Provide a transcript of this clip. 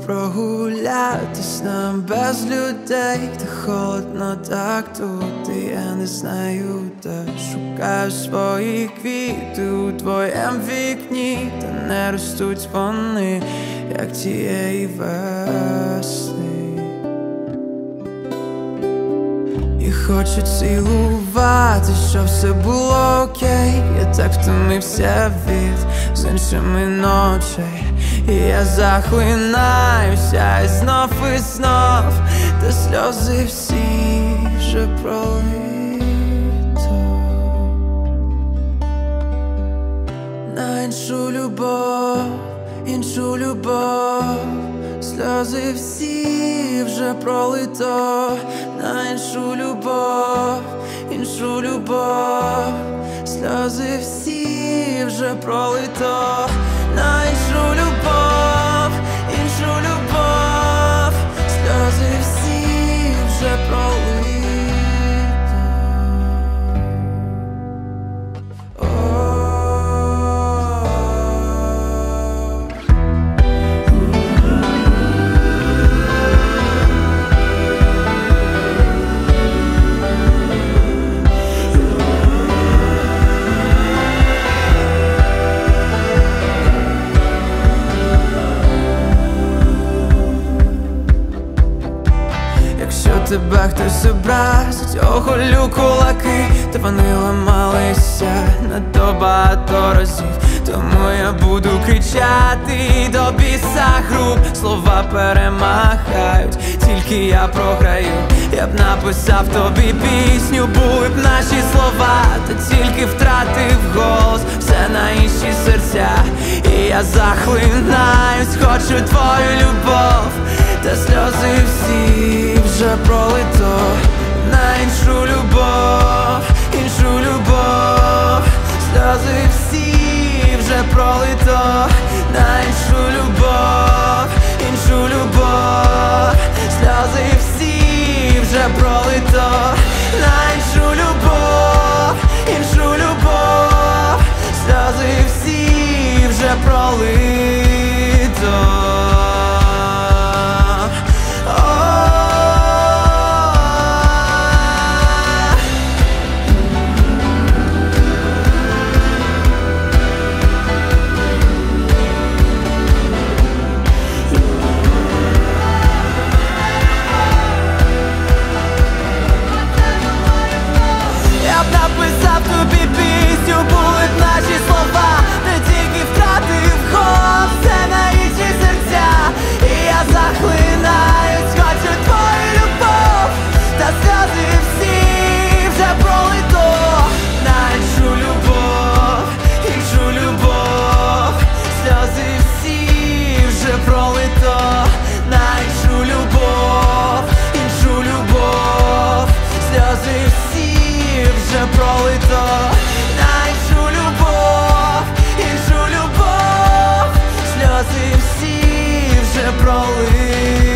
прогулятись нам без людей, де холодно так тут, і я не знаю, де шукаю свої квіти у твоєм вікні, та не ростуть вони, як тієї весни. І хочу цілувати, щоб все було окей. Я так втомився від з іншими ночей, і я захлинаюся і знов, та сльози всі вже пролито. На іншу любов, сльози всі вже пролито. На іншу любов, сльози всі вже пролито. На іншу любов, сльози всі вже пролито. Тебе хтось образить, оголю кулаки, та вони ламалися надто багато разів. Тому я буду кричати до біса груп, слова перемагають, тільки я програю. Я б написав тобі пісню, були б наші слова, та тільки втратив голос, все на інші серця. І я захлинаюсь, хочу твою любов, та сльози всі вже пролито. На іншу любов, сльози всі вже пролито. На іншу любов, сльози всі вже пролито. На іншу любов, сльози всі вже пролито. Були б наші слова, не тільки втратив голос, все на інші серця. І я захлинаюсь, хочу твою любов, та сльози всі вже пролито. На іншу любов, сльози всі вже пролито. На іншу любов, сльози всі вже пролито. Сльози всі вже пролито.